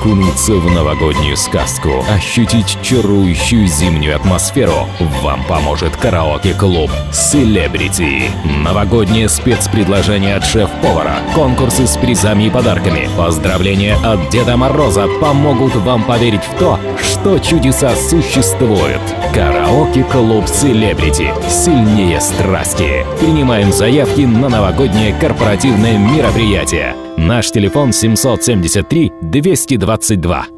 окунуться в новогоднюю сказку, ощутить чарующую зимнюю атмосферу, вам поможет караоке-клуб Celebrity. Новогоднее спецпредложение от шеф-повара, конкурсы с призами и подарками, поздравления от Деда Мороза помогут вам поверить в то, что чудеса существуют. Караоке-клуб Celebrity. Сильнее страсти. Принимаем заявки на новогоднее корпоративное мероприятие. Наш телефон 773 222.